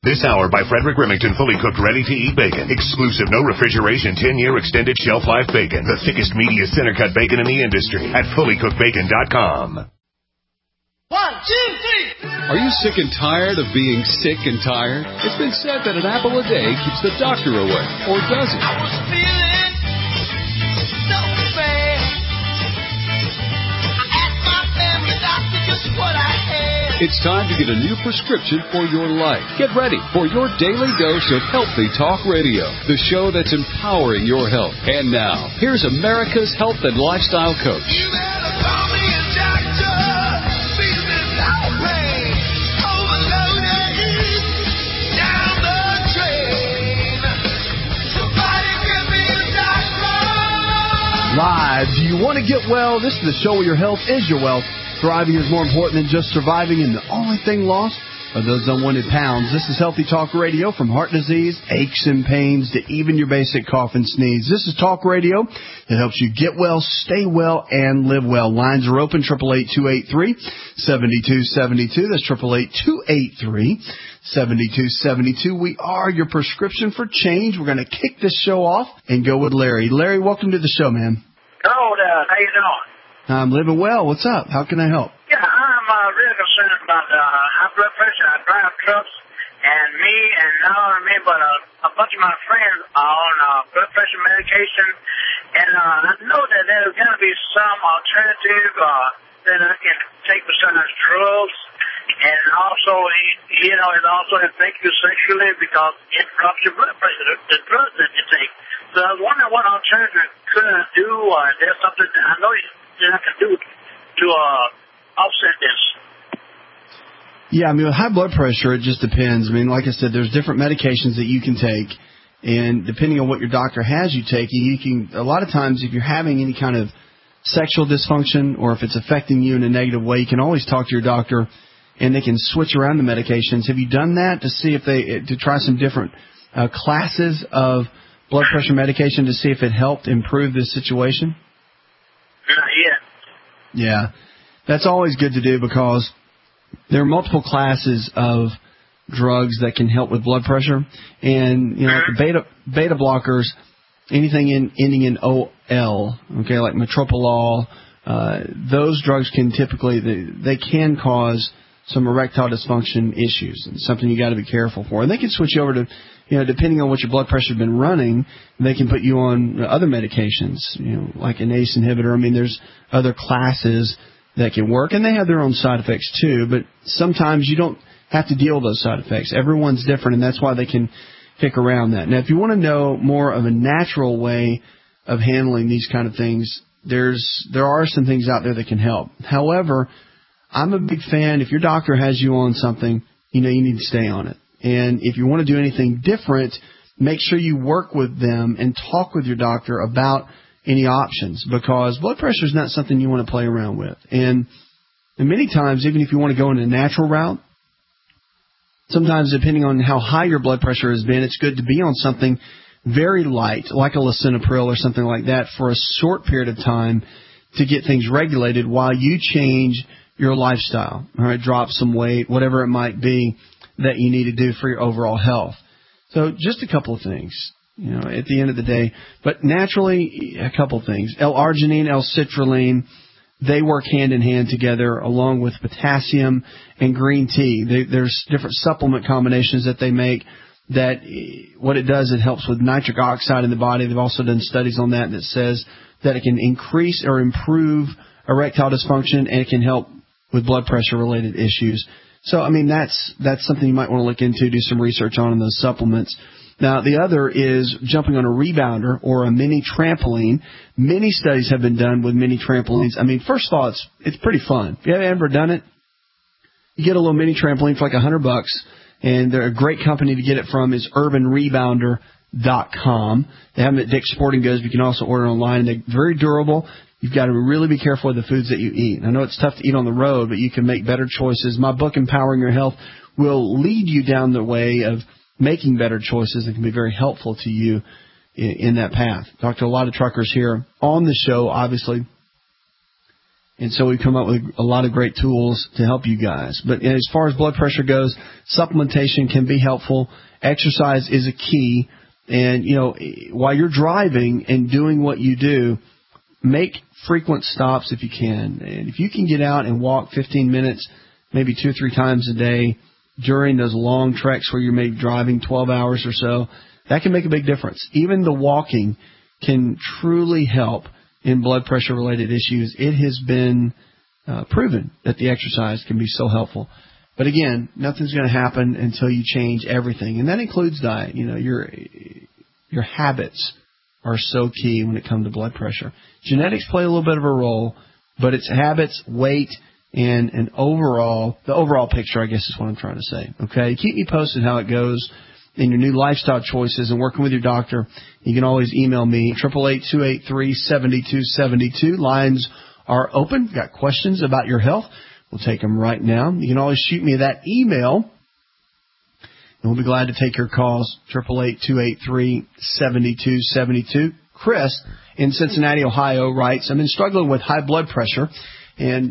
This hour by Frederick Remington, fully cooked, ready-to-eat bacon. Exclusive, no refrigeration, 10-year extended shelf life bacon. The thickest, meatiest center-cut bacon in the industry at fullycookedbacon.com. 1, 2, 3. Are you sick and tired of being sick and tired? It's been said that an apple a day keeps the doctor away. Or does it? I was feeling so bad. I asked my family doctor just what I had. It's time to get a new prescription for your life. Get ready for your daily dose of Healthy Talk Radio, the show that's empowering your health. And now, here's America's health and lifestyle coach. You better call me a doctor. Feeling no pain. Overloaded. Down the drain. Somebody give me a doctor. Live. Do you want to get well? This is the show where your health is your wealth. Thriving is more important than just surviving, and the only thing lost are those unwanted pounds. This is Healthy Talk Radio, from heart disease, aches and pains, to even your basic cough and sneeze. This is talk radio that helps you get well, stay well, and live well. Lines are open, 888-283-7272. That's 888-283-7272. We are your prescription for change. We're going to kick this show off and go with Larry. Larry, welcome to the show, man. Hello, Doug. How you doing? I'm living well. What's up? How can I help? Yeah, I'm really concerned about high blood pressure. I drive trucks, and me, and not only me, but a bunch of my friends are on blood pressure medication. And I know that there's got to be some alternative that I can take besides drugs. And also, it also affects you sexually because it drops your blood pressure, the drugs that you take. So I was wondering what alternative could I do, or is there something that I know that I can do to offset this? Yeah, I mean, with high blood pressure, it just depends. I mean, like I said, there's different medications that you can take, and depending on what your doctor has you taking, you can, a lot of times, if you're having any kind of sexual dysfunction or if it's affecting you in a negative way, you can always talk to your doctor, and they can switch around the medications. Have you done that to see if to try some different classes of blood pressure medication to see if it helped improve this situation? Not yet. Yeah, that's always good to do because there are multiple classes of drugs that can help with blood pressure, and like the beta blockers, anything ending in OL, okay, like metoprolol, those drugs can typically they can cause some erectile dysfunction issues, and something you got to be careful for. And they can switch you over to, depending on what your blood pressure has been running, they can put you on other medications, like an ACE inhibitor. I mean, there's other classes that can work, and they have their own side effects too, but sometimes you don't have to deal with those side effects. Everyone's different, and that's why they can kick around that. Now, if you want to know more of a natural way of handling these kind of things, there are some things out there that can help. However, I'm a big fan. If your doctor has you on something, you need to stay on it. And if you want to do anything different, make sure you work with them and talk with your doctor about any options, because blood pressure is not something you want to play around with. And many times, even if you want to go in a natural route, sometimes depending on how high your blood pressure has been, it's good to be on something very light, like a lisinopril or something like that, for a short period of time to get things regulated while you change your lifestyle, all right, drop some weight, whatever it might be that you need to do for your overall health. So just a couple of things, at the end of the day. But naturally, a couple of things. L-arginine, L-citrulline, they work hand in hand together along with potassium and green tea. There's different supplement combinations that they make that what it does, it helps with nitric oxide in the body. They've also done studies on that says that it can increase or improve erectile dysfunction, and it can help with blood pressure-related issues. So, I mean, that's something you might want to look into, do some research on in those supplements. Now, the other is jumping on a rebounder or a mini trampoline. Many studies have been done with mini trampolines. I mean, first of all, it's pretty fun. If you haven't ever done it, you get a little mini trampoline for like $100, and they're a great company to get it from is urbanrebounder.com. They have them at Dick's Sporting Goods, but you can also order online, and they're very durable. You've got to really be careful with the foods that you eat. I know it's tough to eat on the road, but you can make better choices. My book, Empowering Your Health, will lead you down the way of making better choices and can be very helpful to you in that path. Talked to a lot of truckers here on the show, obviously. And so we've come up with a lot of great tools to help you guys. But as far as blood pressure goes, supplementation can be helpful. Exercise is a key. And, while you're driving and doing what you do, make frequent stops if you can. And if you can get out and walk 15 minutes, maybe 2 or 3 times a day during those long treks where you're maybe driving 12 hours or so, that can make a big difference. Even the walking can truly help in blood pressure-related issues. It has been proven that the exercise can be so helpful. But again, nothing's going to happen until you change everything, and that includes diet. Your habits are so key when it comes to blood pressure. Genetics play a little bit of a role, but it's habits, weight, and the overall picture, I guess is what I'm trying to say. Okay, keep me posted how it goes in your new lifestyle choices and working with your doctor. You can always email me, 888-283-7272. Lines are open. Got questions about your health? We'll take them right now. You can always shoot me that email, and we'll be glad to take your calls, 888-283-7272. Chris in Cincinnati, Ohio writes, I've been struggling with high blood pressure and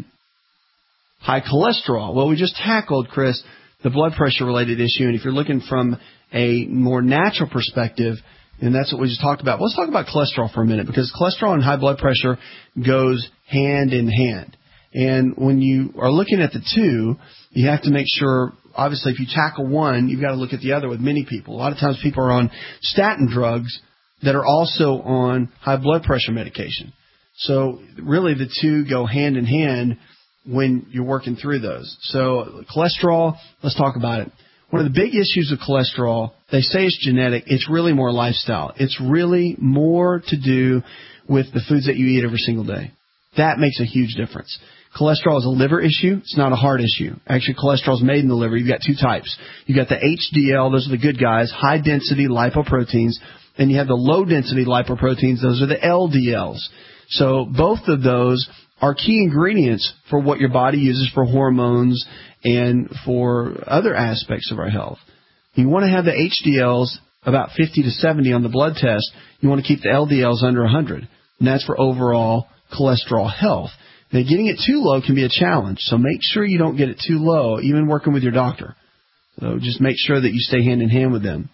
high cholesterol. Well, we just tackled, Chris, the blood pressure-related issue, and if you're looking from a more natural perspective, and that's what we just talked about. Let's talk about cholesterol for a minute, because cholesterol and high blood pressure goes hand in hand. And when you are looking at the two, you have to make sure, obviously, if you tackle one, you've got to look at the other with many people. A lot of times people are on statin drugs that are also on high blood pressure medication. So really the two go hand in hand when you're working through those. So cholesterol, let's talk about it. One of the big issues with cholesterol, they say it's genetic. It's really more lifestyle. It's really more to do with the foods that you eat every single day. That makes a huge difference. Cholesterol is a liver issue. It's not a heart issue. Actually, cholesterol is made in the liver. You've got 2 types. You've got the HDL. Those are the good guys, high-density lipoproteins. And you have the low-density lipoproteins. Those are the LDLs. So both of those are key ingredients for what your body uses for hormones and for other aspects of our health. You want to have the HDLs about 50 to 70 on the blood test. You want to keep the LDLs under 100. And that's for overall cholesterol health. Now, getting it too low can be a challenge, so make sure you don't get it too low, even working with your doctor. So just make sure that you stay hand in hand with them.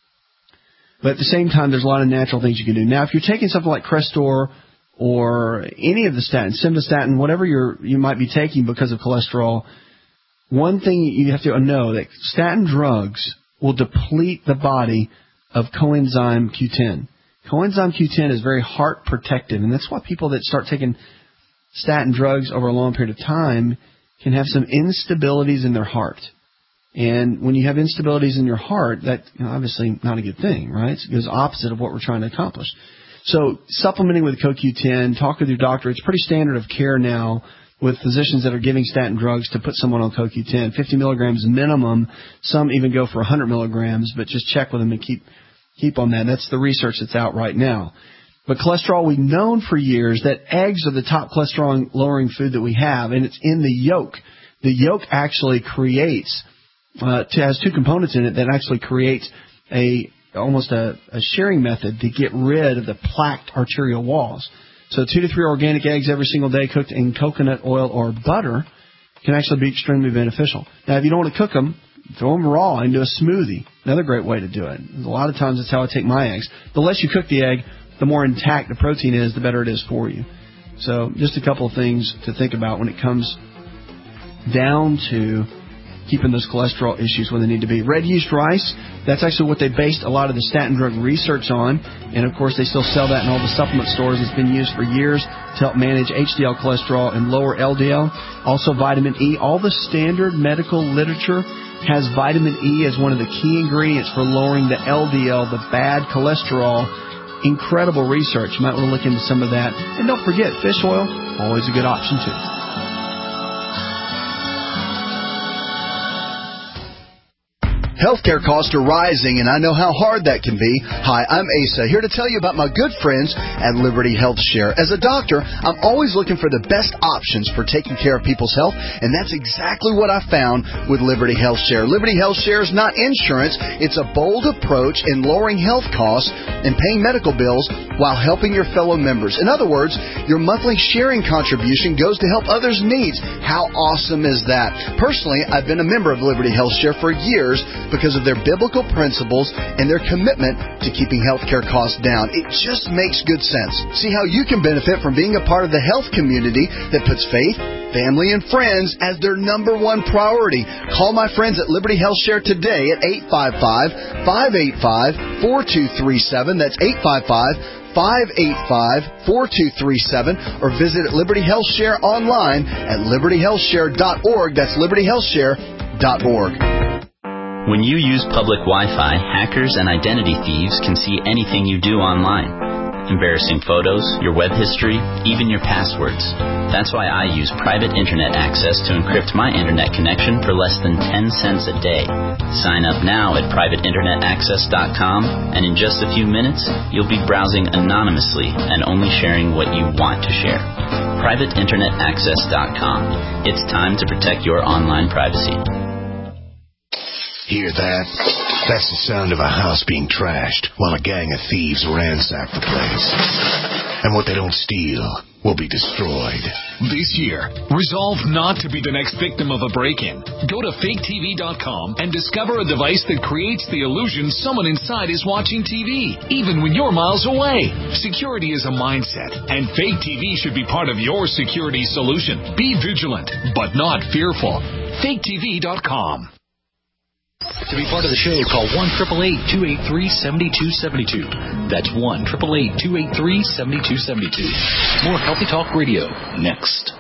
But at the same time, there's a lot of natural things you can do. Now, if you're taking something like Crestor or any of the statins, simvastatin, whatever you might be taking because of cholesterol, one thing you have to know that statin drugs will deplete the body of coenzyme Q10. Coenzyme Q10 is very heart protective, and that's why people that start taking statin drugs over a long period of time can have some instabilities in their heart. And when you have instabilities in your heart, that's obviously not a good thing, right? It goes opposite of what we're trying to accomplish. So supplementing with CoQ10, talk with your doctor. It's pretty standard of care now with physicians that are giving statin drugs to put someone on CoQ10. 50 milligrams minimum. Some even go for 100 milligrams, but just check with them and keep on that. That's the research that's out right now. But cholesterol, we've known for years that eggs are the top cholesterol-lowering food that we have, and it's in the yolk. The yolk actually creates, has 2 components in it that actually creates almost a shearing method to get rid of the plaqued arterial walls. So 2 to 3 organic eggs every single day cooked in coconut oil or butter can actually be extremely beneficial. Now, if you don't want to cook them, throw them raw into a smoothie. Another great way to do it. A lot of times that's how I take my eggs. The less you cook the egg, the more intact the protein is, the better it is for you. So just a couple of things to think about when it comes down to keeping those cholesterol issues where they need to be. Red yeast rice, that's actually what they based a lot of the statin drug research on. And, of course, they still sell that in all the supplement stores. It's been used for years to help manage HDL cholesterol and lower LDL. Also vitamin E. All the standard medical literature has vitamin E as one of the key ingredients for lowering the LDL, the bad cholesterol. Incredible research. You might want to look into some of that. And don't forget, fish oil, always a good option, too. Healthcare costs are rising, and I know how hard that can be. Hi, I'm Asa, here to tell you about my good friends at Liberty Health Share. As a doctor, I'm always looking for the best options for taking care of people's health, and that's exactly what I found with Liberty Health Share. Liberty Health Share is not insurance. It's a bold approach in lowering health costs and paying medical bills while helping your fellow members. In other words, your monthly sharing contribution goes to help others' needs. How awesome is that? Personally, I've been a member of Liberty Health Share for years because of their biblical principles and their commitment to keeping healthcare costs down. It just makes good sense. See how you can benefit from being a part of the health community that puts faith, family, and friends as their number one priority. Call my friends at Liberty Health Share today at 855-585-4237. That's 855-585-4237, or visit Liberty Health Share online at libertyhealthshare.org. That's libertyhealthshare.org. When you use public Wi-Fi, hackers and identity thieves can see anything you do online. Embarrassing photos, your web history, even your passwords. That's why I use private internet access to encrypt my internet connection for less than 10 cents a day. Sign up now at privateinternetaccess.com, and in just a few minutes, you'll be browsing anonymously and only sharing what you want to share. privateinternetaccess.com. It's time to protect your online privacy. Hear that? That's the sound of a house being trashed while a gang of thieves ransack the place. And what they don't steal will be destroyed. This year, resolve not to be the next victim of a break-in. Go to faketv.com and discover a device that creates the illusion someone inside is watching TV, even when you're miles away. Security is a mindset, and Fake TV should be part of your security solution. Be vigilant, but not fearful. faketv.com. To be part of the show, call 1-888-283-7272. That's 1-888-283-7272. More Healthy Talk Radio next.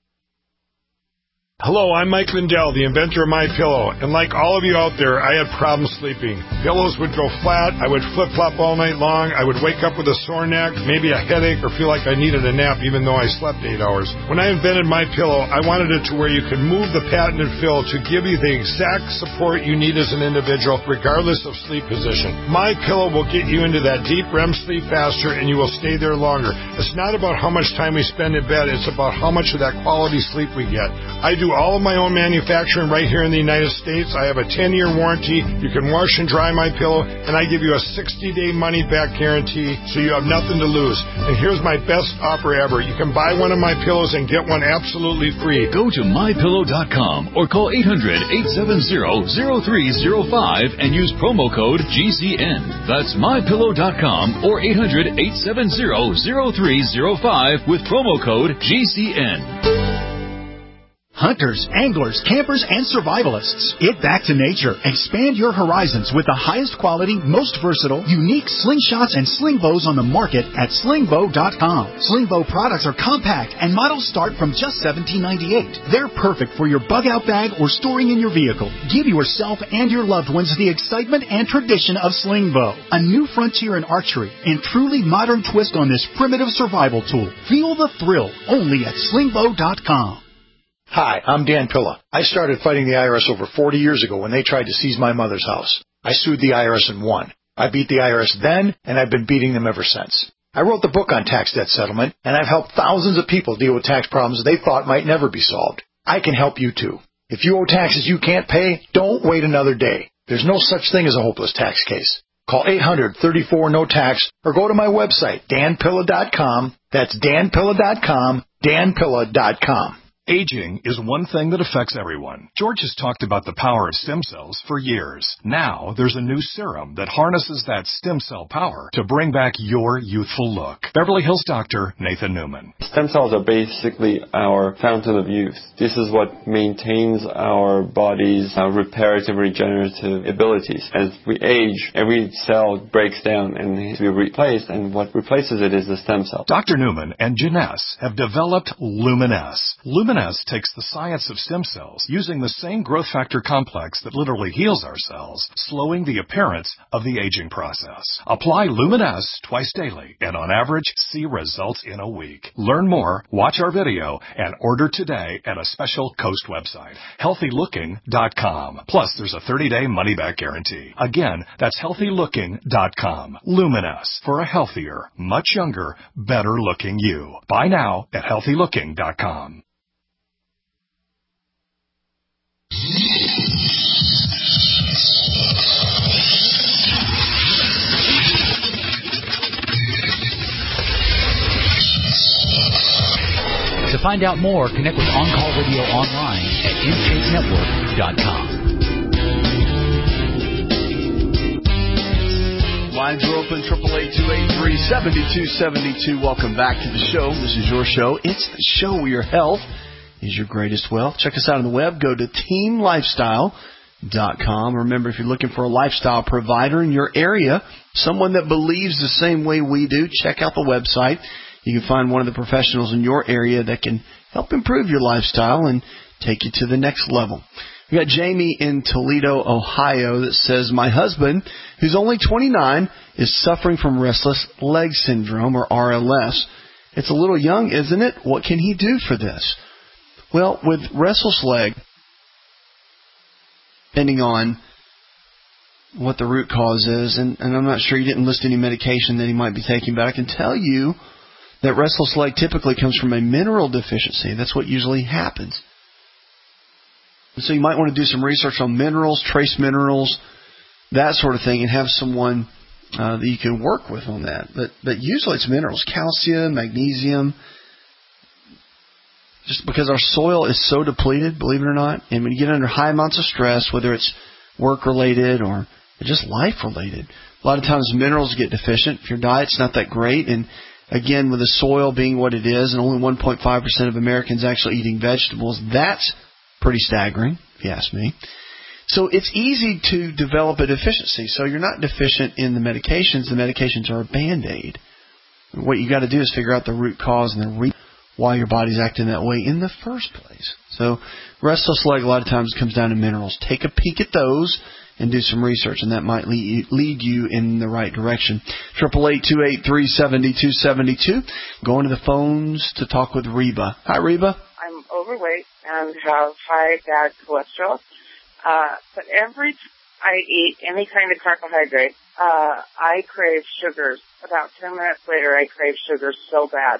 Hello, I'm Mike Lindell, the inventor of MyPillow, and like all of you out there, I had problems sleeping. Pillows would go flat, I would flip-flop all night long, I would wake up with a sore neck, maybe a headache, or feel like I needed a nap even though I slept 8 hours. When I invented MyPillow, I wanted it to where you could move the patented fill to give you the exact support you need as an individual, regardless of sleep position. MyPillow will get you into that deep REM sleep faster, and you will stay there longer. It's not about how much time we spend in bed, it's about how much of that quality sleep we get. I do all of my own manufacturing right here in the United States. I have a 10-year warranty. You can wash and dry my pillow, and I give you a 60-day money-back guarantee, so you have nothing to lose. And here's my best offer ever. You can buy one of my pillows and get one absolutely free. Go to mypillow.com or call 800-870-0305 and use promo code GCN. That's mypillow.com or 800-870-0305 with promo code GCN. Hunters, anglers, campers, and survivalists. Get back to nature. Expand your horizons with the highest quality, most versatile, unique slingshots and sling bows on the market at slingbow.com. Slingbow products are compact and models start from just $17.98. They're perfect for your bug-out bag or storing in your vehicle. Give yourself and your loved ones the excitement and tradition of Slingbow, a new frontier in archery and truly modern twist on this primitive survival tool. Feel the thrill only at slingbow.com. Hi, I'm Dan Pilla. I started fighting the IRS over 40 years ago when they tried to seize my mother's house. I sued the IRS and won. I beat the IRS then, and I've been beating them ever since. I wrote the book on tax debt settlement, and I've helped thousands of people deal with tax problems they thought might never be solved. I can help you too. If you owe taxes you can't pay, don't wait another day. There's no such thing as a hopeless tax case. Call 800-34-NO-TAX or go to my website, danpilla.com. That's danpilla.com, danpilla.com. Aging is one thing that affects everyone. George has talked about the power of stem cells for years. Now, there's a new serum that harnesses that stem cell power to bring back your youthful look. Beverly Hills doctor Nathan Newman. Stem cells are basically our fountain of youth. This is what maintains our body's reparative, regenerative abilities. As we age, every cell breaks down and needs to be replaced, and what replaces it is the stem cell. Dr. Newman and Janess have developed Luminess. Luminess Luminous takes the science of stem cells using the same growth factor complex that literally heals our cells, slowing the appearance of the aging process. Apply Luminous twice daily and on average see results in a week. Learn more, watch our video, and order today at a special Coast website, healthylooking.com. Plus, there's a 30-day money-back guarantee. Again, that's healthylooking.com. Luminous, for a healthier, much younger, better-looking you. Buy now at healthylooking.com. To find out more, connect with On Call Radio online at InShapeNetwork.com. Lines are open, 888-283-7272. Welcome back to the show. This is your show. It's the show where your health is your greatest wealth. Check us out on the web. Go to teamlifestyle.com. Remember, if you're looking for a lifestyle provider in your area, someone that believes the same way we do, check out the website. You can find one of the professionals in your area that can help improve your lifestyle and take you to the next level. We got Jamie in Toledo, Ohio that says, my husband, who's only 29, is suffering from restless leg syndrome, or RLS. It's a little young, isn't it? What can he do for this? Well, with restless leg, depending on what the root cause is, and I'm not sure, you didn't list any medication that he might be taking, but I can tell you that restless leg typically comes from a mineral deficiency. That's what usually happens. So you might want to do some research on minerals, trace minerals, that sort of thing, and have someone that you can work with on that. But usually it's minerals, calcium, magnesium, just because our soil is so depleted, believe it or not. And when you get under high amounts of stress, whether it's work-related or just life-related, a lot of times minerals get deficient. If your diet's not that great, and again, with the soil being what it is, and only 1.5% of Americans actually eating vegetables, that's pretty staggering, if you ask me. So it's easy to develop a deficiency. So you're not deficient in the medications. The medications are a Band-Aid. What you got to do is figure out the root cause and the reason why your body's acting that way in the first place. So restless leg a lot of times comes down to minerals. Take a peek at those and do some research, and that might lead you in the right direction. 888-283-7272. Going to the phones to talk with Reba. Hi, Reba. I'm overweight and have high bad cholesterol. But every time I eat any kind of carbohydrate, I crave sugars. About 10 minutes later, I crave sugars so bad.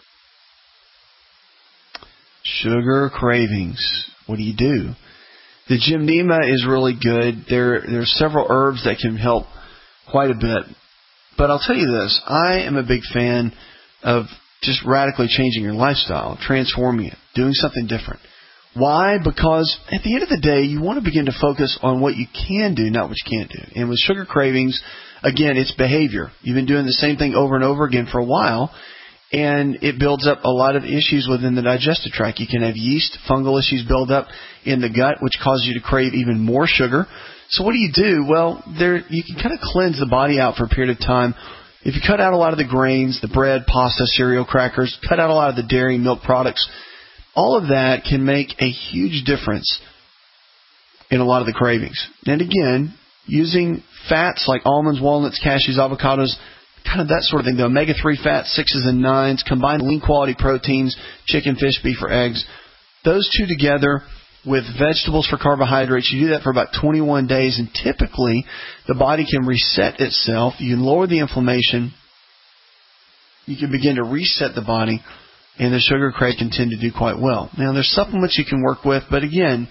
Sugar cravings. What do you do? The Gymnema is really good. There's several herbs that can help quite a bit. But I'll tell you this, I am a big fan of just radically changing your lifestyle, transforming it, doing something different. Why? Because at the end of the day, you want to begin to focus on what you can do, not what you can't do. And with sugar cravings, again, it's behavior. You've been doing the same thing over and over again for a while, and it builds up a lot of issues within the digestive tract. You can have yeast, fungal issues build up in the gut, which cause you to crave even more sugar. So what do you do? Well, you can kind of cleanse the body out for a period of time. If you cut out a lot of the grains, the bread, pasta, cereal, crackers, cut out a lot of the dairy, milk products, all of that can make a huge difference in a lot of the cravings. And again, using fats like almonds, walnuts, cashews, avocados, kind of that sort of thing. The omega-3 fats, 6s and 9s, combined lean quality proteins, chicken, fish, beef, or eggs. Those two together with vegetables for carbohydrates, you do that for about 21 days, and typically the body can reset itself. You can lower the inflammation. You can begin to reset the body, and the sugar crave can tend to do quite well. Now, there's supplements you can work with, but again,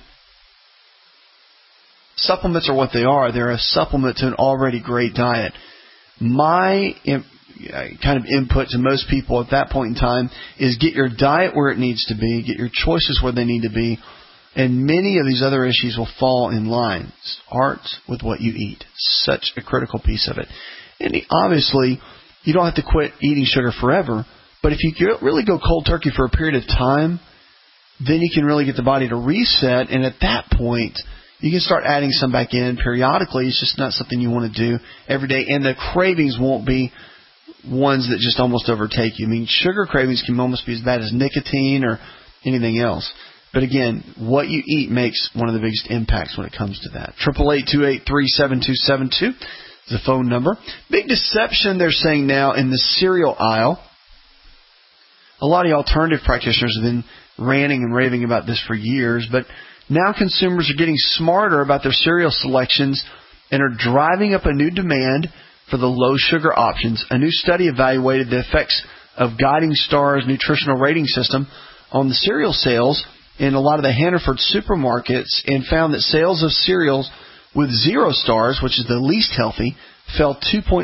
supplements are what they are. They're a supplement to an already great diet. My kind of input to most people at that point in time is get your diet where it needs to be, get your choices where they need to be, and many of these other issues will fall in line. It starts with what you eat. Such a critical piece of it. And obviously, you don't have to quit eating sugar forever, but if you really go cold turkey for a period of time, then you can really get the body to reset, and at that point, you can start adding some back in periodically. It's just not something you want to do every day, and the cravings won't be ones that just almost overtake you. I mean, sugar cravings can almost be as bad as nicotine or anything else. But again, what you eat makes one of the biggest impacts when it comes to that. 888-283-7272 is the phone number. Big deception they're saying now in the cereal aisle. A lot of the alternative practitioners have been ranting and raving about this for years, but now consumers are getting smarter about their cereal selections and are driving up a new demand for the low-sugar options. A new study evaluated the effects of Guiding Star's nutritional rating system on the cereal sales in a lot of the Hannaford supermarkets and found that sales of cereals with 0 stars, which is the least healthy, fell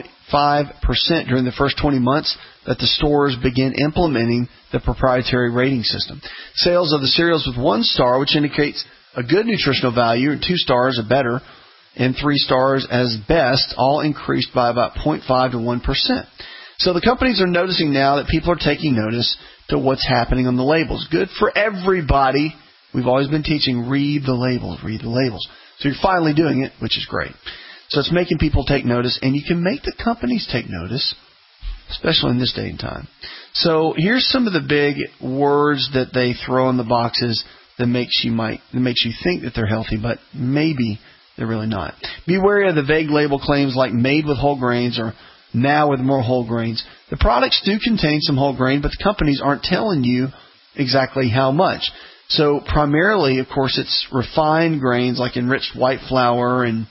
2.5% during the first 20 months that the stores began implementing the proprietary rating system. Sales of the cereals with 1 star, which indicates a good nutritional value, 2 stars are better, and 3 stars as best, all increased by about 0.5 to 1%. So the companies are noticing now that people are taking notice to what's happening on the labels. Good for everybody. We've always been teaching, read the labels, read the labels. So you're finally doing it, which is great. So it's making people take notice, and you can make the companies take notice, especially in this day and time. So here's some of the big words that they throw in the boxes that makes you think that they're healthy, but maybe they're really not. Be wary of the vague label claims like made with whole grains or now with more whole grains. The products do contain some whole grain, but the companies aren't telling you exactly how much. So primarily, of course, it's refined grains like enriched white flour and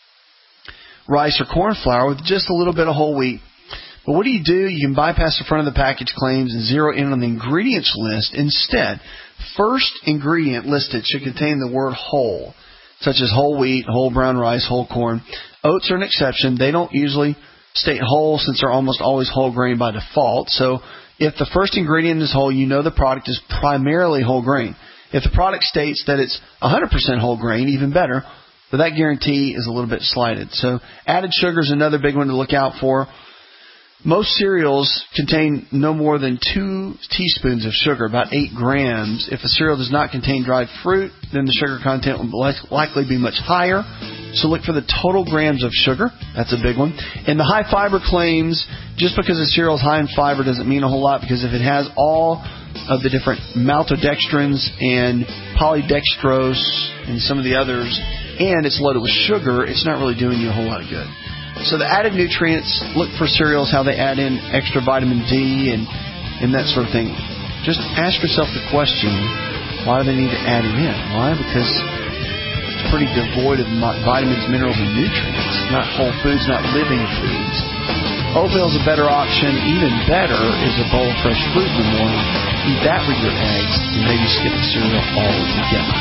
rice or corn flour with just a little bit of whole wheat. But what do? You can bypass the front of the package claims and zero in on the ingredients list. Instead, first ingredient listed should contain the word whole, such as whole wheat, whole brown rice, whole corn. Oats are an exception. They don't usually state whole since they're almost always whole grain by default. So if the first ingredient is whole, you know the product is primarily whole grain. If the product states that it's 100% whole grain, even better, but that guarantee is a little bit slighted. So added sugar is another big one to look out for. Most cereals contain no more than 2 teaspoons of sugar, about 8 grams. If a cereal does not contain dried fruit, then the sugar content will likely be much higher. So look for the total grams of sugar. That's a big one. And the high fiber claims, just because a cereal is high in fiber doesn't mean a whole lot, because if it has all of the different maltodextrins and polydextrose and some of the others, and it's loaded with sugar, it's not really doing you a whole lot of good. So the added nutrients, look for cereals, how they add in extra vitamin D and that sort of thing. Just ask yourself the question, why do they need to add it in? Why? Because it's pretty devoid of vitamins, minerals, and nutrients. Not whole foods, not living foods. Oatmeal is a better option. Even better is a bowl of fresh fruit in the morning. Eat that with your eggs and maybe skip the cereal altogether.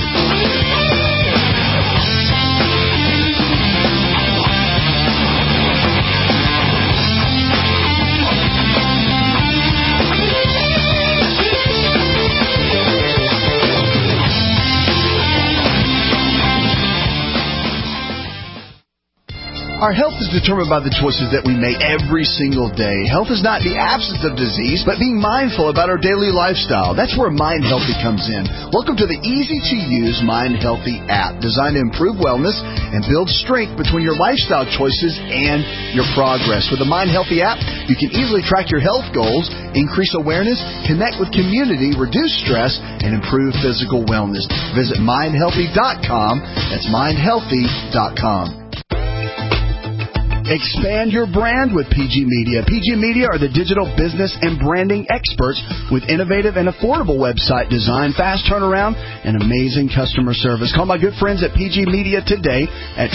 Our health is determined by the choices that we make every single day. Health is not the absence of disease, but being mindful about our daily lifestyle. That's where Mind Healthy comes in. Welcome to the easy-to-use Mind Healthy app, designed to improve wellness and build strength between your lifestyle choices and your progress. With the Mind Healthy app, you can easily track your health goals, increase awareness, connect with community, reduce stress, and improve physical wellness. Visit mindhealthy.com. That's mindhealthy.com. Expand your brand with PG Media. PG Media are the digital business and branding experts with innovative and affordable website design, fast turnaround, and amazing customer service. Call my good friends at PG Media today at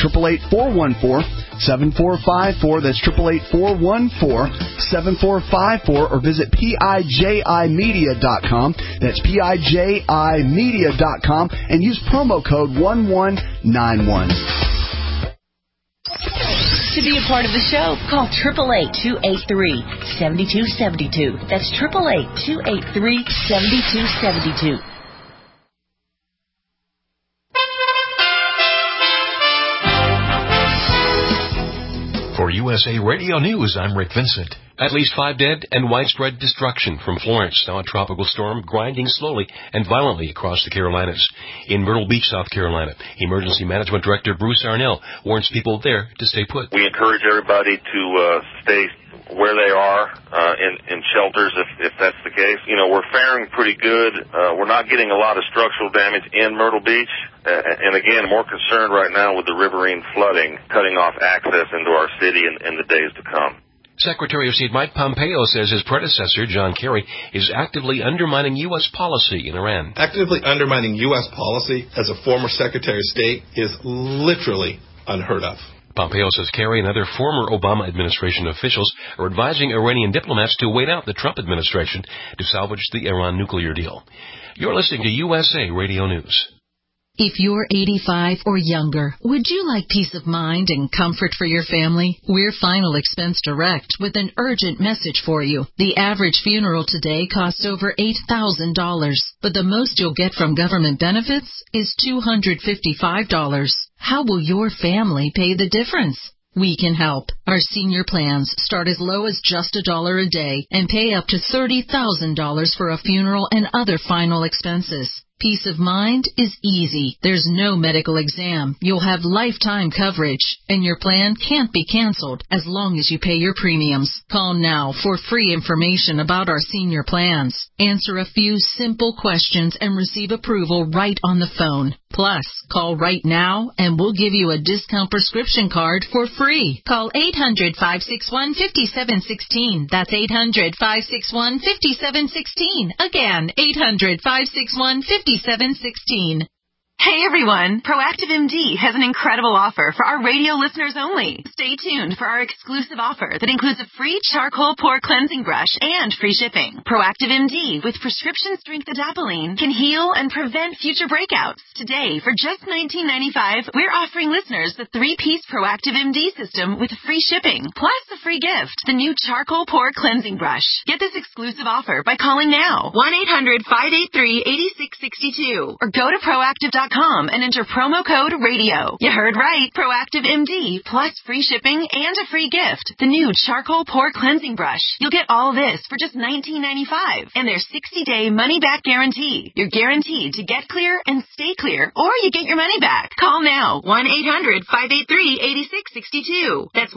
888-414-7454. That's 888-414-7454, or visit PIJImedia.com. That's PIJImedia.com, and use promo code 1191. To be a part of the show, call 888-283-7272. That's 888-283-7272. For USA Radio News, I'm Rick Vincent. At least 5 dead and widespread destruction from Florence, now a tropical storm grinding slowly and violently across the Carolinas. In Myrtle Beach, South Carolina, Emergency Management Director Bruce Arnell warns people there to stay put. We encourage everybody to stay where they are in shelters, if that's the case. We're faring pretty good. We're not getting a lot of structural damage in Myrtle Beach. And again, more concerned right now with the riverine flooding, cutting off access into our city in the days to come. Secretary of State Mike Pompeo says his predecessor, John Kerry, is actively undermining U.S. policy in Iran. Actively undermining U.S. policy as a former Secretary of State is literally unheard of. Pompeo says Kerry and other former Obama administration officials are advising Iranian diplomats to wait out the Trump administration to salvage the Iran nuclear deal. You're listening to USA Radio News. If you're 85 or younger, would you like peace of mind and comfort for your family? We're Final Expense Direct with an urgent message for you. The average funeral today costs over $8,000, but the most you'll get from government benefits is $255. How will your family pay the difference? We can help. Our senior plans start as low as just $1 a day and pay up to $30,000 for a funeral and other final expenses. Peace of mind is easy. There's no medical exam. You'll have lifetime coverage, and your plan can't be canceled as long as you pay your premiums. Call now for free information about our senior plans. Answer a few simple questions and receive approval right on the phone. Plus, call right now and we'll give you a discount prescription card for free. Call 800-561-5716. That's 800-561-5716. Again, 800-561-5716. Hey everyone, Proactive MD has an incredible offer for our radio listeners only. Stay tuned for our exclusive offer that includes a free charcoal pore cleansing brush and free shipping. Proactive MD with prescription strength adapalene can heal and prevent future breakouts. Today, for just $19.95, we're offering listeners the 3-piece Proactive MD system with free shipping, plus a free gift, the new charcoal pore cleansing brush. Get this exclusive offer by calling now, 1-800-583-8662, or go to proactive.com and enter promo code RADIO. You heard right. Proactive MD plus free shipping and a free gift. The new charcoal pore cleansing brush. You'll get all this for just $19.95 and their 60-day money-back guarantee. You're guaranteed to get clear and stay clear, or you get your money back. Call now. 1-800-583-8662. That's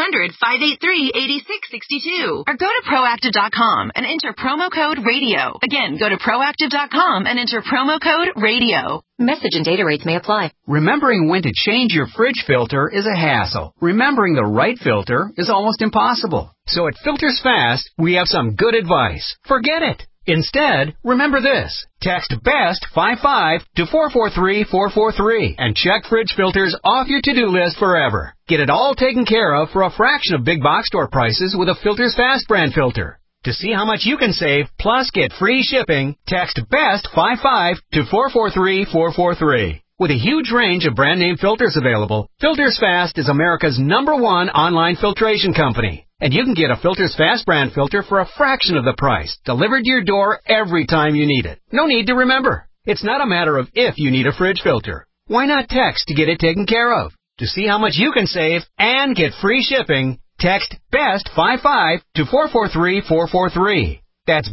1-800-583-8662. Or go to proactive.com and enter promo code RADIO. Again, go to proactive.com and enter promo code RADIO. Message and data rates may apply. Remembering when to change your fridge filter is a hassle. Remembering the right filter is almost impossible. So at Filters Fast, we have some good advice. Forget it. Instead, remember this. Text BEST55 to 443-443 and check fridge filters off your to-do list forever. Get it all taken care of for a fraction of big box store prices with a Filters Fast brand filter. To see how much you can save, plus get free shipping, text BEST55 to 443-443. With a huge range of brand name filters available, Filters Fast is America's #1 online filtration company. And you can get a Filters Fast brand filter for a fraction of the price, delivered to your door every time you need it. No need to remember. It's not a matter of if you need a fridge filter. Why not text to get it taken care of? To see how much you can save and get free shipping, text BEST55 to 443-443. That's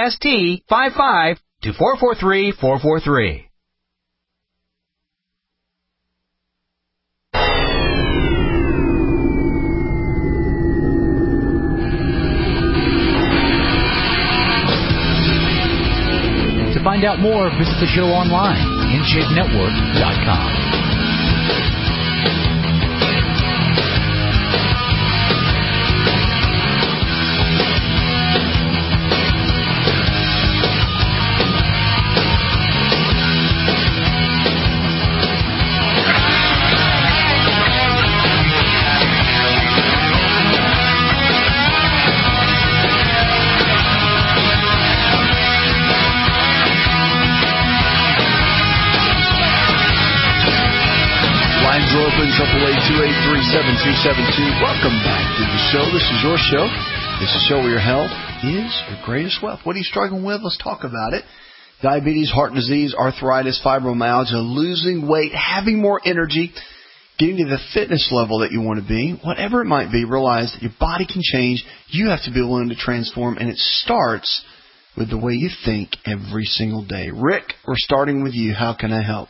BEST55 to 443-443. To find out more, visit the show online, InShapeNetwork.com. Open 888-283-7272. Welcome back to the show. This is your show. This is a show where your health is your greatest wealth. What are you struggling with? Let's talk about it. Diabetes, heart disease, arthritis, fibromyalgia, losing weight, having more energy, getting to the fitness level that you want to be, whatever it might be, realize that your body can change. You have to be willing to transform, and it starts with the way you think every single day. Rick, we're starting with you. How can I help?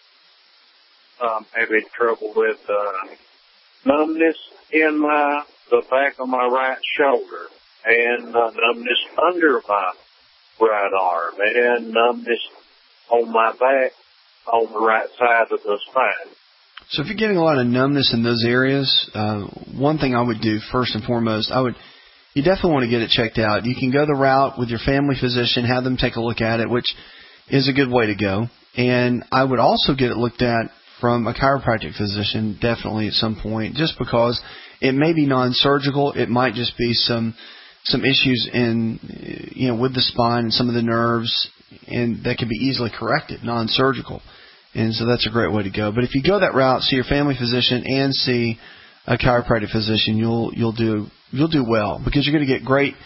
I'm having trouble with numbness in my the back of my right shoulder, and numbness under my right arm, and numbness on my back on the right side of the spine. So if you're getting a lot of numbness in those areas, one thing I would do first and foremost, you definitely want to get it checked out. You can go the route with your family physician, have them take a look at it, which is a good way to go. And I would also get it looked at from a chiropractic physician, definitely at some point, just because it may be non-surgical. It might just be some issues in, with the spine and some of the nerves, and that can be easily corrected, non-surgical. And so that's a great way to go. But if you go that route, see your family physician and see a chiropractic physician, you'll do well, because you're going to get great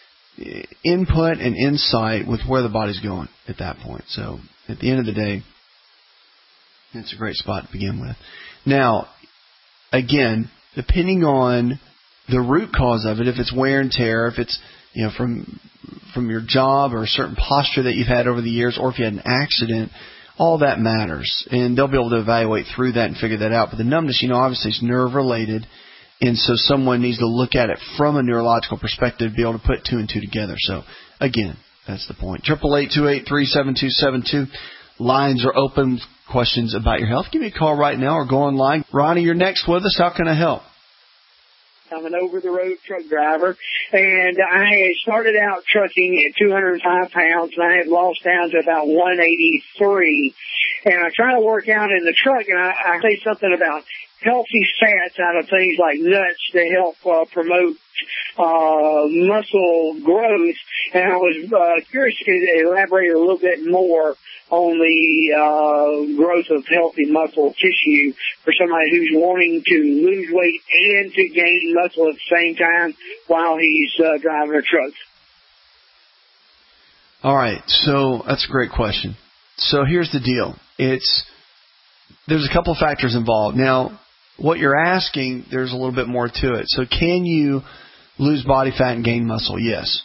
input and insight with where the body's going at that point. So at the end of the day, it's a great spot to begin with. Now, again, depending on the root cause of it, if it's wear and tear, if it's from your job or a certain posture that you've had over the years, or if you had an accident, all that matters, and they'll be able to evaluate through that and figure that out. But the numbness, obviously is nerve-related, and so someone needs to look at it from a neurological perspective to be able to put two and two together. So, again, that's the point. 888-283-7272. Lines are open. Questions about your health, give me a call right now or go online. Ronnie, you're next with us. How can I help? I'm an over-the-road truck driver, and I had started out trucking at 205 pounds, and I had lost down to about 183. And I try to work out in the truck, and I say something about healthy fats out of things like nuts to help promote muscle growth. And I was curious to elaborate a little bit more on the growth of healthy muscle tissue for somebody who's wanting to lose weight and to gain muscle at the same time while he's driving a truck. All right, so that's a great question. So here's the deal. There's a couple factors involved. Now, what you're asking, there's a little bit more to it. So can you lose body fat and gain muscle? Yes.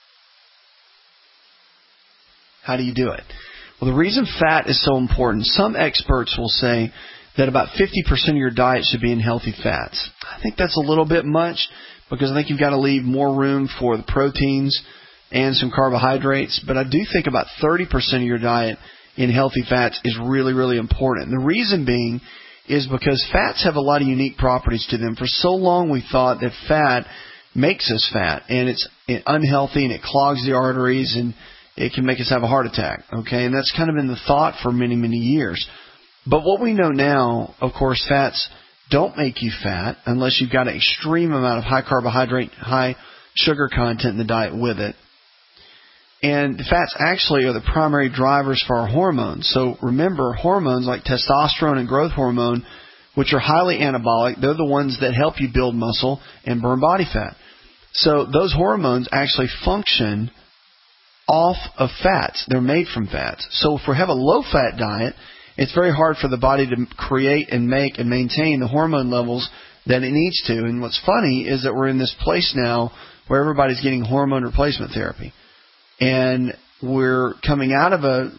How do you do it? Well, the reason fat is so important, some experts will say that about 50% of your diet should be in healthy fats. I think that's a little bit much, because I think you've got to leave more room for the proteins and some carbohydrates. But I do think about 30% of your diet in healthy fats is really, really important. And the reason being is because fats have a lot of unique properties to them. For so long we thought that fat makes us fat, and it's unhealthy, and it clogs the arteries, and it can make us have a heart attack, okay? And that's kind of been the thought for many, many years. But what we know now, of course, fats don't make you fat unless you've got an extreme amount of high carbohydrate, high sugar content in the diet with it. And the fats actually are the primary drivers for our hormones. So remember, hormones like testosterone and growth hormone, which are highly anabolic, they're the ones that help you build muscle and burn body fat. So those hormones actually function off of fats. They're made from fats. So if we have a low-fat diet, it's very hard for the body to create and make and maintain the hormone levels that it needs to. And what's funny is that we're in this place now where everybody's getting hormone replacement therapy. And we're coming out of a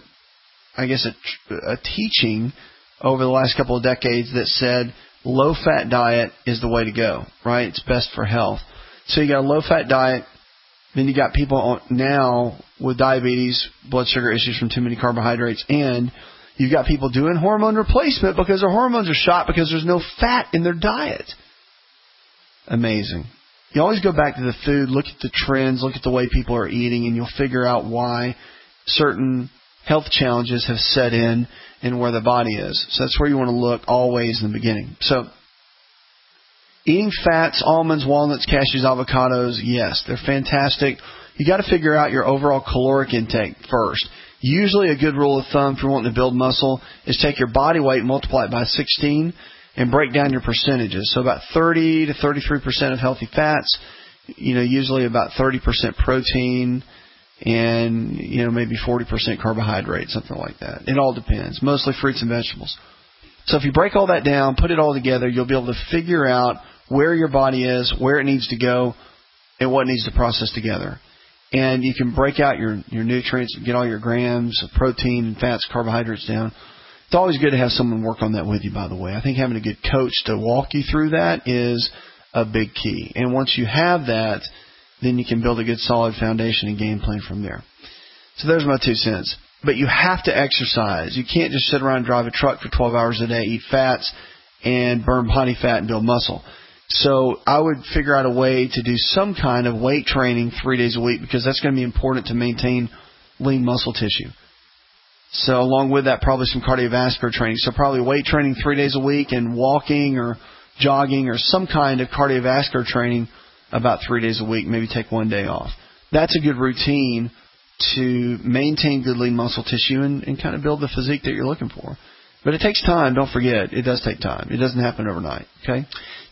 teaching over the last couple of decades that said low-fat diet is the way to go, right? It's best for health. So you got a low-fat diet. Then you got people now with diabetes, blood sugar issues from too many carbohydrates, and you've got people doing hormone replacement because their hormones are shot because there's no fat in their diet. Amazing. You always go back to the food, look at the trends, look at the way people are eating, and you'll figure out why certain health challenges have set in and where the body is. So that's where you want to look always in the beginning. So eating fats, almonds, walnuts, cashews, avocados, yes, they're fantastic. You got to figure out your overall caloric intake first. Usually a good rule of thumb if you're wanting to build muscle is take your body weight, multiply it by 16, and break down your percentages. So about 30 to 33% of healthy fats, usually about 30% protein, and maybe 40% carbohydrate, something like that. It all depends. Mostly fruits and vegetables. So if you break all that down, put it all together, you'll be able to figure out where your body is, where it needs to go, and what needs to process together. And you can break out your nutrients and get all your grams of protein and fats, carbohydrates down. It's always good to have someone work on that with you, by the way. I think having a good coach to walk you through that is a big key. And once you have that, then you can build a good solid foundation and game plan from there. So there's my 2 cents. But you have to exercise. You can't just sit around and drive a truck for 12 hours a day, eat fats, and burn body fat and build muscle. So I would figure out a way to do some kind of weight training 3 days a week, because that's going to be important to maintain lean muscle tissue. So along with that, probably some cardiovascular training. So probably weight training 3 days a week and walking or jogging or some kind of cardiovascular training about 3 days a week, maybe take 1 day off. That's a good routine to maintain good lean muscle tissue and kind of build the physique that you're looking for. But it takes time. Don't forget, it does take time. It doesn't happen overnight. Okay?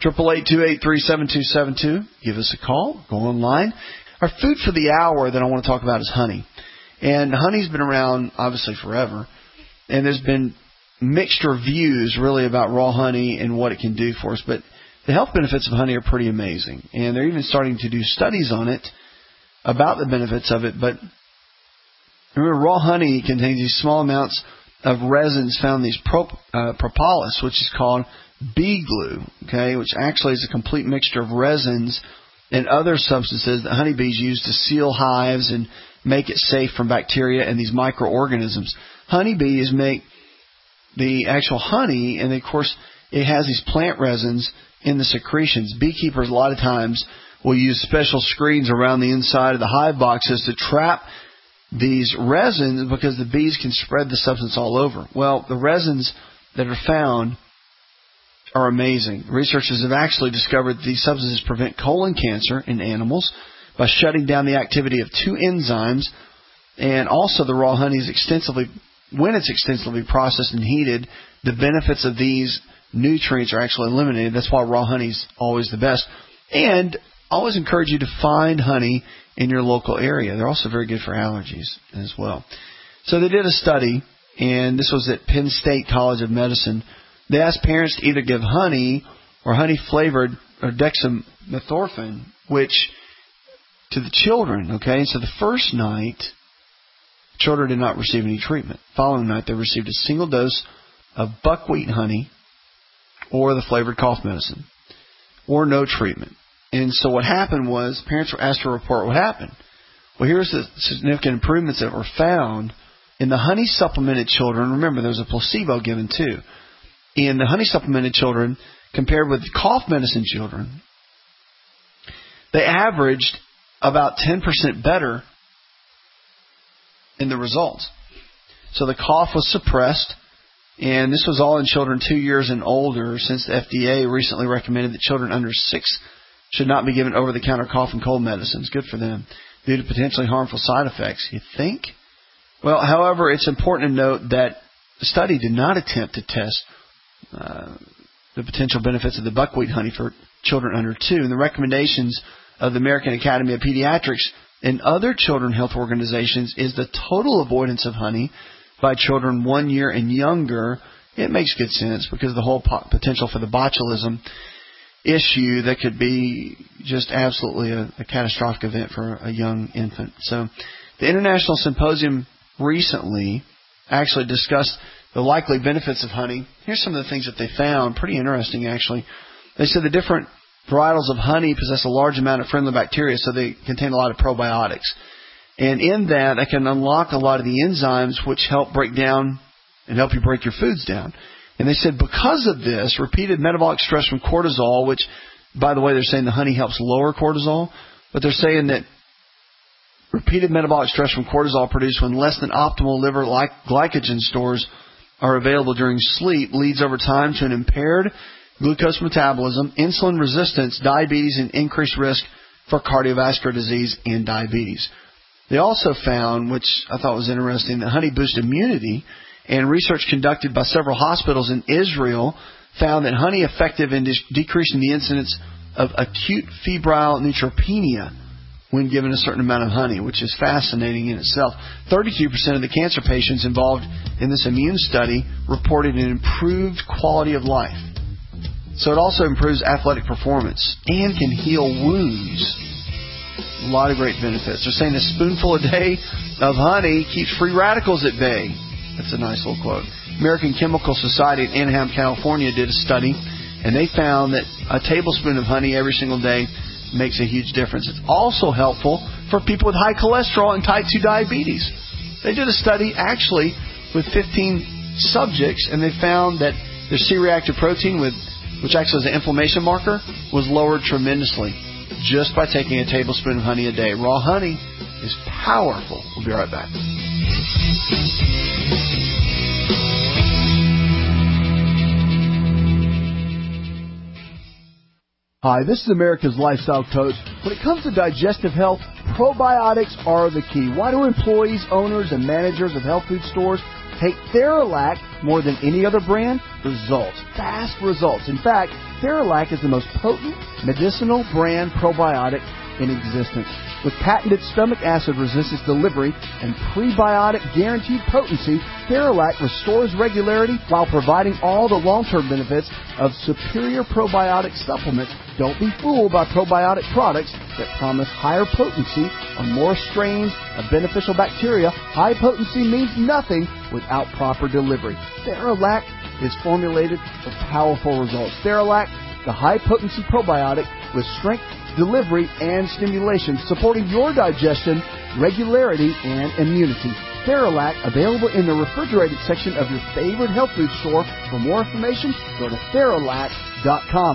888-283-7272. Give us a call. Go online. Our food for the hour that I want to talk about is honey. And honey's been around, obviously, forever. And there's been mixture views, really, about raw honey and what it can do for us. But the health benefits of honey are pretty amazing. And they're even starting to do studies on it about the benefits of it. But remember, raw honey contains these small amounts of resins found in these propolis, which is called bee glue, okay, which actually is a complete mixture of resins and other substances that honeybees use to seal hives and make it safe from bacteria and these microorganisms. Honeybees make the actual honey, and of course it has these plant resins in the secretions. Beekeepers a lot of times will use special screens around the inside of the hive boxes to trap these resins, because the bees can spread the substance all over. Well, the resins that are found are amazing. Researchers have actually discovered that these substances prevent colon cancer in animals by shutting down the activity of 2 enzymes, and also the raw honey is when it's extensively processed and heated, the benefits of these nutrients are actually eliminated. That's why raw honey is always the best. And I always encourage you to find honey in your local area. They're also very good for allergies as well. So they did a study, and this was at Penn State College of Medicine. They asked parents to either give honey or honey-flavored or dextromethorphan, which to the children, okay? So the first night, children did not receive any treatment. Following night, they received a single dose of buckwheat honey or the flavored cough medicine, or no treatment. And so what happened was parents were asked to report what happened. Well, here's the significant improvements that were found in the honey supplemented children. Remember, there was a placebo given too. In the honey supplemented children, compared with cough medicine children, they averaged about 10% better in the results. So the cough was suppressed, and this was all in children 2 years and older, since the FDA recently recommended that children under 6 should not be given over-the-counter cough and cold medicines. Good for them, due to potentially harmful side effects. You think? Well, however, it's important to note that the study did not attempt to test the potential benefits of the buckwheat honey for children under 2. And the recommendations of the American Academy of Pediatrics and other children health organizations is the total avoidance of honey by children 1 year and younger. It makes good sense, because of the whole potential for the botulism issue that could be just absolutely a catastrophic event for a young infant. So the International Symposium recently actually discussed the likely benefits of honey. Here's some of the things that they found. Pretty interesting, actually. They said the different varietals of honey possess a large amount of friendly bacteria, so they contain a lot of probiotics. And in that, they can unlock a lot of the enzymes which help break down and help you break your foods down. And they said because of this, repeated metabolic stress from cortisol, which, by the way, they're saying the honey helps lower cortisol, but they're saying that repeated metabolic stress from cortisol produced when less than optimal liver glycogen stores are available during sleep leads over time to an impaired glucose metabolism, insulin resistance, diabetes, and increased risk for cardiovascular disease and diabetes. They also found, which I thought was interesting, that honey boosts immunity, and research conducted by several hospitals in Israel found that honey effective in decreasing the incidence of acute febrile neutropenia when given a certain amount of honey, which is fascinating in itself. 32% of the cancer patients involved in this immune study reported an improved quality of life. So it also improves athletic performance and can heal wounds. A lot of great benefits. They're saying a spoonful a day of honey keeps free radicals at bay. That's a nice little quote. American Chemical Society in Anaheim, California did a study and they found that a tablespoon of honey every single day makes a huge difference. It's also helpful for people with high cholesterol and type 2 diabetes. They did a study actually with 15 subjects, and they found that their C-reactive protein, which acts as an inflammation marker, was lowered tremendously just by taking a tablespoon of honey a day. Raw honey is powerful. We'll be right back. Hi, this is America's Lifestyle Coach. When it comes to digestive health, probiotics are the key. Why do employees, owners, and managers of health food stores take Theralac more than any other brand? Results. Fast results. In fact, Theralac is the most potent medicinal brand probiotic in existence. With patented stomach acid resistance delivery and prebiotic guaranteed potency, Theralac restores regularity while providing all the long-term benefits of superior probiotic supplements. Don't be fooled by probiotic products that promise higher potency on more strains of beneficial bacteria. High potency means nothing without proper delivery. Theralac is formulated for powerful results. Theralac, the high-potency probiotic with strength, delivery, and stimulation, supporting your digestion, regularity, and immunity. Theralac, available in the refrigerated section of your favorite health food store. For more information, go to Theralac.com.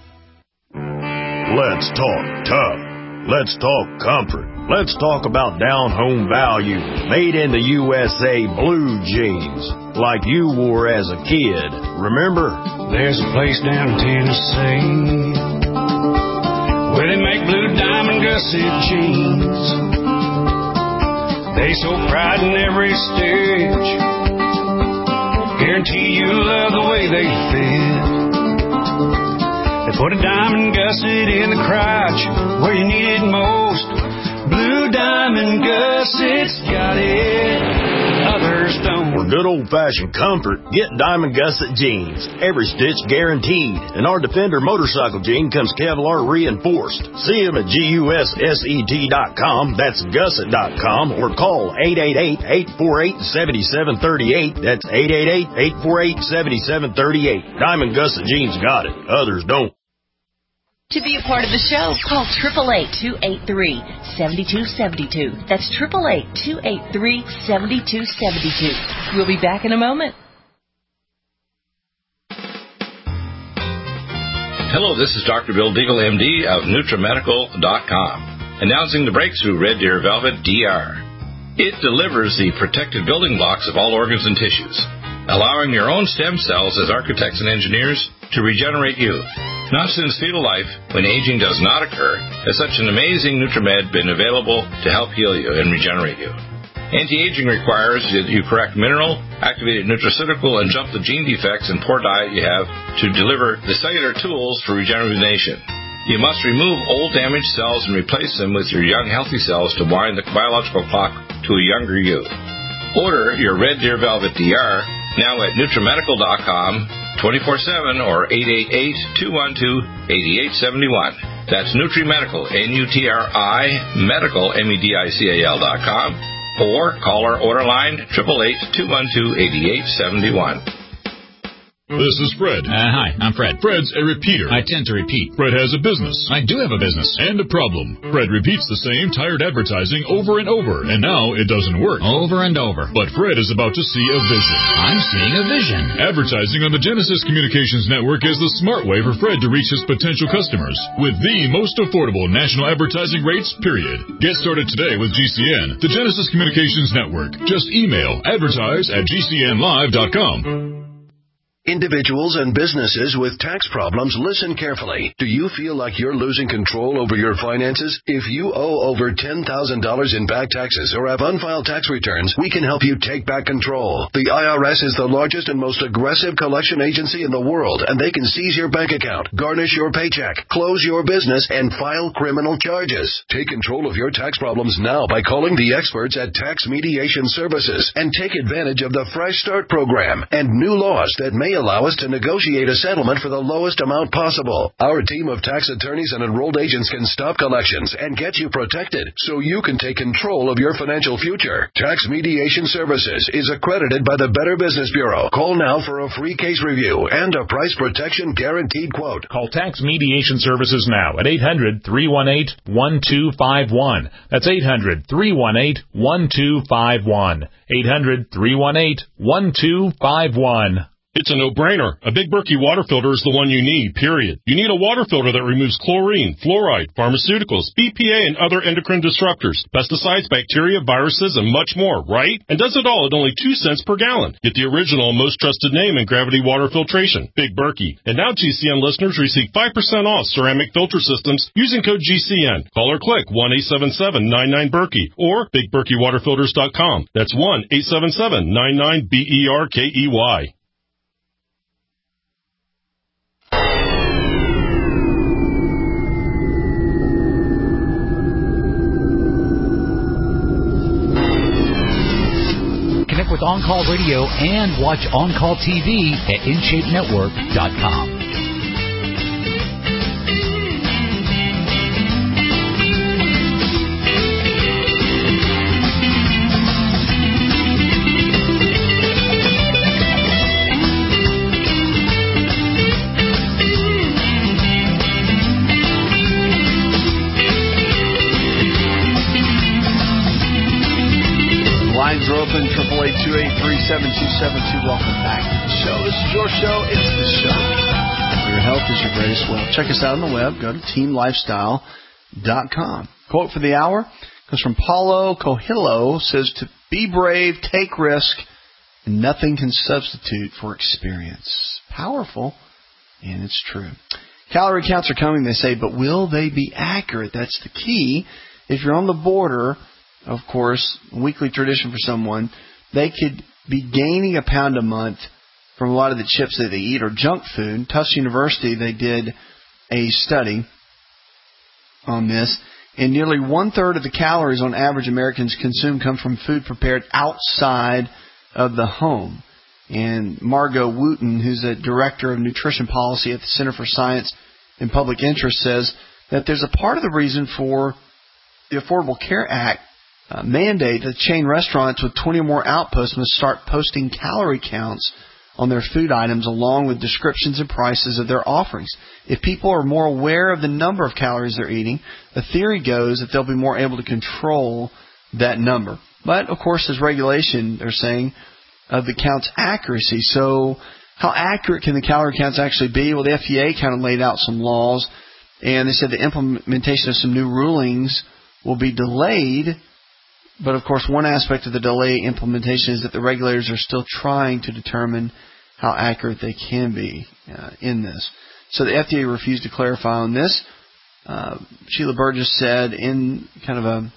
Let's talk tough. Let's talk comfort. Let's talk about down-home value. Made in the USA blue jeans, like you wore as a kid. Remember? There's a place down in Tennessee where they make blue diamond gusset jeans. They show pride in every stitch. Guarantee you'll love the way they fit. They put a diamond gusset in the crotch where you need it most. Blue diamond gussets got it, others don't. For good old-fashioned comfort, get Diamond Gusset jeans. Every stitch guaranteed. And our Defender motorcycle jean comes Kevlar reinforced. See them at GUSSET.com. That's gusset.com. Or call 888-848-7738. That's 888-848-7738. Diamond Gusset jeans got it, others don't. To be a part of the show, call 888-283-7272. That's 888-283-7272. We'll be back in a moment. Hello, this is Dr. Bill Deagle, MD of NutriMedical.com, announcing the breakthrough Red Deer Velvet DR. It delivers the protected building blocks of all organs and tissues, allowing your own stem cells as architects and engineers to regenerate youth. Not since fetal life, when aging does not occur, has such an amazing NutriMed been available to help heal you and regenerate you. Anti-aging requires that you correct mineral, activated nutraceutical, and jump the gene defects and poor diet you have to deliver the cellular tools for regeneration. You must remove old damaged cells and replace them with your young healthy cells to wind the biological clock to a younger you. Order your Red Deer Velvet DR now at NutriMedical.com 24/7 or 888-212-8871. That's NutriMedical, N-U-T-R-I, Medical, MEDICAL.com, or call our order line 888-212-8871. This is Fred. Hi, I'm Fred. Fred's a repeater. I tend to repeat. Fred has a business. I do have a business. And a problem. Fred repeats the same tired advertising over and over, and now it doesn't work. Over and over. But Fred is about to see a vision. I'm seeing a vision. Advertising on the Genesis Communications Network is the smart way for Fred to reach his potential customers with the most affordable national advertising rates, period. Get started today with GCN, the Genesis Communications Network. Just email advertise@gcnlive.com. Individuals and businesses with tax problems, listen carefully. Do you feel like you're losing control over your finances? If you owe over $10,000 in back taxes or have unfiled tax returns, we can help you take back control. The IRS is the largest and most aggressive collection agency in the world, and they can seize your bank account, garnish your paycheck, close your business, and file criminal charges. Take control of your tax problems now by calling the experts at Tax Mediation Services and take advantage of the Fresh Start program and new laws that may may allow us to negotiate a settlement for the lowest amount possible. Our team of tax attorneys and enrolled agents can stop collections and get you protected so you can take control of your financial future. Tax Mediation Services is accredited by the Better Business Bureau. Call now for a free case review and a price protection guaranteed quote. Call Tax Mediation Services now at 800-318-1251. That's 800-318-1251. 800-318-1251. It's a no-brainer. A Big Berkey water filter is the one you need, period. You need a water filter that removes chlorine, fluoride, pharmaceuticals, BPA, and other endocrine disruptors, pesticides, bacteria, viruses, and much more, right? And does it all at only 2 cents per gallon. Get the original and most trusted name in gravity water filtration, Big Berkey. And now GCN listeners receive 5% off ceramic filter systems using code GCN. Call or click 1-877-99-BERKEY or BigBerkeyWaterFilters.com. That's 1-877-99-BERKEY. Connect with On Call Radio and watch On Call TV at InShapeNetwork.com. Lines are open, 888-283-7272. Welcome back to the show. This is your show. It's the show. Your health is your greatest wealth. Check us out on the web. Go to teamlifestyle.com. Quote for the hour comes from Paulo Coelho. Says, to be brave, take risk, and nothing can substitute for experience. Powerful, and it's true. Calorie counts are coming, they say, but will they be accurate? That's the key. If you're on the border, of course, weekly tradition for someone, they could be gaining a pound a month from a lot of the chips that they eat or junk food. Tufts University, they did a study on this, and nearly 1/3 of the calories on average Americans consume come from food prepared outside of the home. And Margot Wooten, who's a director of nutrition policy at the Center for Science and Public Interest, says that there's a part of the reason for the Affordable Care Act mandate that chain restaurants with 20 or more outposts must start posting calorie counts on their food items along with descriptions and prices of their offerings. If people are more aware of the number of calories they're eating, the theory goes that they'll be more able to control that number. But, of course, there's regulation, they're saying, of the count's accuracy. So how accurate can the calorie counts actually be? Well, the FDA kind of laid out some laws, and they said the implementation of some new rulings will be delayed. But, of course, one aspect of the delay implementation is that the regulators are still trying to determine how accurate they can be in this. So the FDA refused to clarify on this. Sheila Burgess said in kind of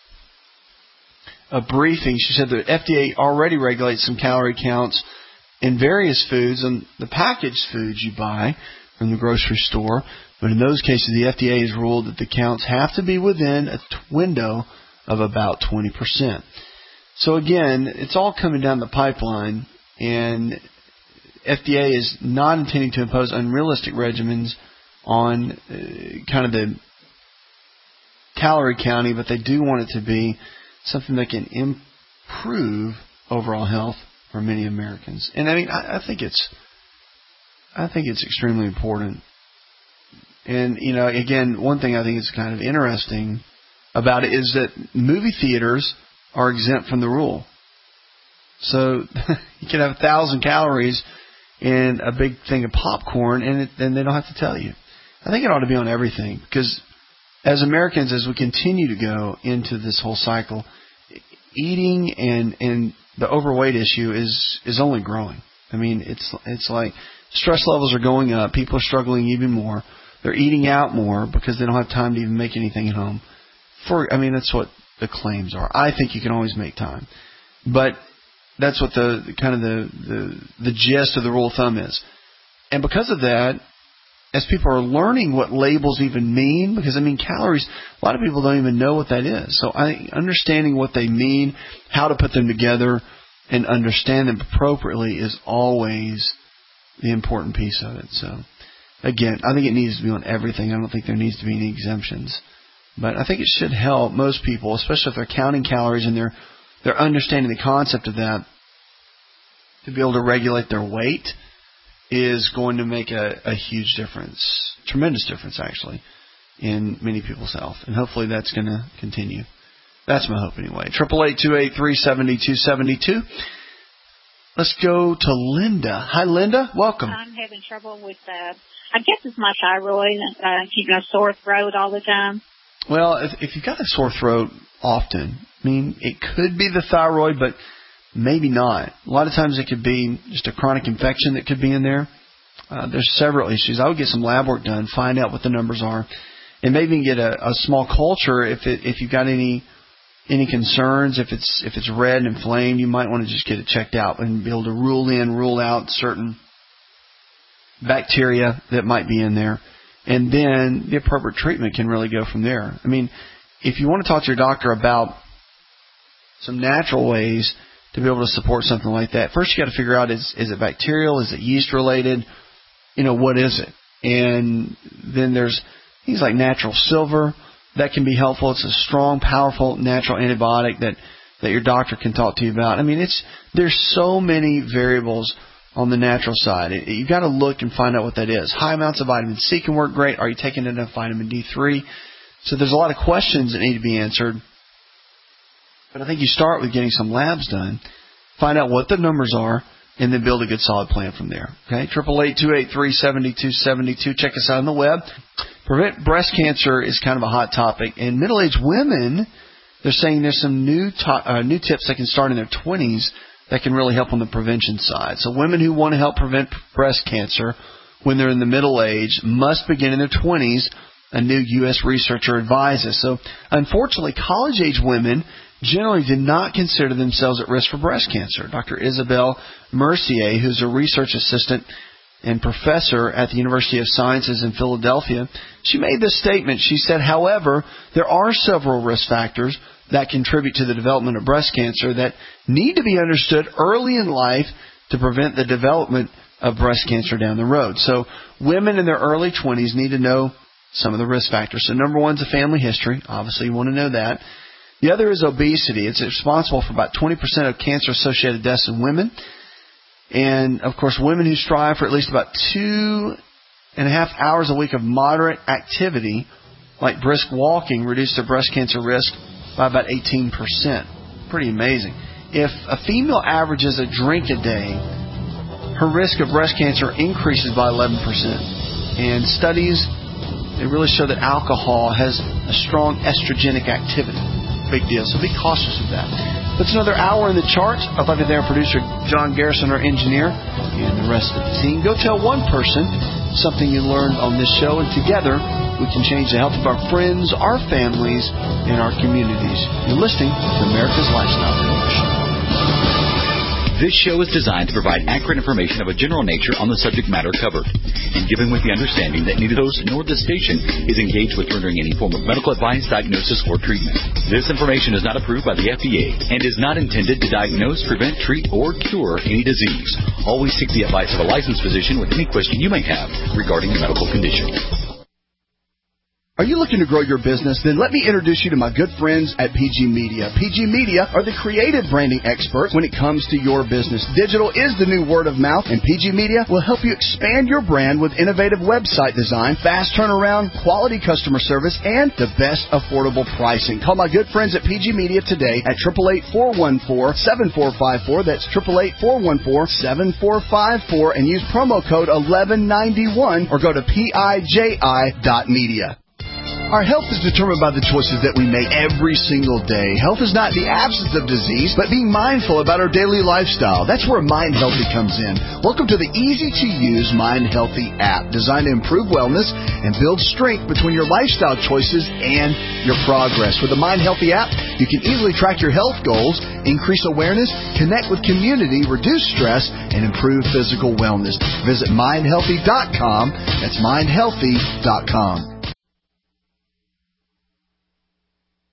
a briefing, she said the FDA already regulates some calorie counts in various foods and the packaged foods you buy from the grocery store. But in those cases, the FDA has ruled that the counts have to be within a window of about 20%. So again, it's all coming down the pipeline, and FDA is not intending to impose unrealistic regimens on kind of the calorie counting, but they do want it to be something that can improve overall health for many Americans. And I mean, I think it's extremely important. And you know, again, one thing I think is kind of interesting about it is that movie theaters are exempt from the rule. So you can have 1,000 calories in a big thing of popcorn, and then they don't have to tell you. I think it ought to be on everything, because as Americans, as we continue to go into this whole cycle, eating and the overweight issue is only growing. I mean, it's like stress levels are going up. People are struggling even more. They're eating out more because they don't have time to even make anything at home. That's what the claims are. I think you can always make time, but that's what the gist of the rule of thumb is. And because of that, as people are learning what labels even mean, because calories, a lot of people don't even know what that is. So understanding what they mean, how to put them together, and understand them appropriately is always the important piece of it. So, again, I think it needs to be on everything. I don't think there needs to be any exemptions. But I think it should help most people, especially if they're counting calories and they're understanding the concept of that, to be able to regulate their weight is going to make a huge difference, tremendous difference, actually, in many people's health. And hopefully that's going to continue. That's my hope anyway. 888-283-7272. Let's go to Linda. Hi, Linda. Welcome. I'm having trouble with, I guess it's my thyroid, keeping a sore throat all the time. Well, if you've got a sore throat often, I mean, it could be the thyroid, but maybe not. A lot of times it could be just a chronic infection that could be in there. There's several issues. I would get some lab work done, find out what the numbers are, and maybe get a small culture if you've got any concerns. If it's red and inflamed, you might want to just get it checked out and be able to rule out certain bacteria that might be in there. And then the appropriate treatment can really go from there. I mean, if you want to talk to your doctor about some natural ways to be able to support something like that, first you got to figure out, is it bacterial? Is it yeast related? What is it? And then there's things like natural silver that can be helpful. It's a strong, powerful natural antibiotic that your doctor can talk to you about. I mean, there's so many variables on the natural side. You've got to look and find out what that is. High amounts of vitamin C can work great. Are you taking enough vitamin D3? So there's a lot of questions that need to be answered. But I think you start with getting some labs done, find out what the numbers are, and then build a good solid plan from there. Okay, 888-283-7272. Check us out on the web. Prevent breast cancer is kind of a hot topic. And middle-aged women, they're saying there's some new tips that can start in their 20s that can really help on the prevention side. So women who want to help prevent breast cancer when they're in the middle age must begin in their 20s, a new U.S. researcher advises. So unfortunately, college-age women generally did not consider themselves at risk for breast cancer. Dr. Isabelle Mercier, who's a research assistant and professor at the University of Sciences in Philadelphia, she made this statement. She said, however, there are several risk factors that contribute to the development of breast cancer that need to be understood early in life to prevent the development of breast cancer down the road. So women in their early 20s need to know some of the risk factors. So number one is a family history. Obviously, you want to know that. The other is obesity. It's responsible for about 20% of cancer-associated deaths in women. And, of course, women who strive for at least about 2.5 hours a week of moderate activity, like brisk walking, reduce their breast cancer risk by about 18%. Pretty amazing. If a female averages a drink a day, her risk of breast cancer increases by 11%. And studies, they really show that alcohol has a strong estrogenic activity. Big deal. So be cautious of that. That's another hour in the charts. I'd like to thank our producer, John Garrison, our engineer, and the rest of the team. Go tell one person something you learned on this show, and together we can change the health of our friends, our families, and our communities. You're listening to America's Lifestyle Coach. This show is designed to provide accurate information of a general nature on the subject matter covered, and given with the understanding that neither host nor the station is engaged with rendering any form of medical advice, diagnosis, or treatment. This information is not approved by the FDA and is not intended to diagnose, prevent, treat, or cure any disease. Always seek the advice of a licensed physician with any question you may have regarding a medical condition. Are you looking to grow your business? Then let me introduce you to my good friends at PG Media. PG Media are the creative branding experts when it comes to your business. Digital is the new word of mouth, and PG Media will help you expand your brand with innovative website design, fast turnaround, quality customer service, and the best affordable pricing. Call my good friends at PG Media today at 888-414-7454. That's 888-414-7454, and use promo code 1191 or go to PIJI.media. Our health is determined by the choices that we make every single day. Health is not the absence of disease, but being mindful about our daily lifestyle. That's where Mind Healthy comes in. Welcome to the easy-to-use Mind Healthy app, designed to improve wellness and build strength between your lifestyle choices and your progress. With the Mind Healthy app, you can easily track your health goals, increase awareness, connect with community, reduce stress, and improve physical wellness. Visit mindhealthy.com. That's mindhealthy.com.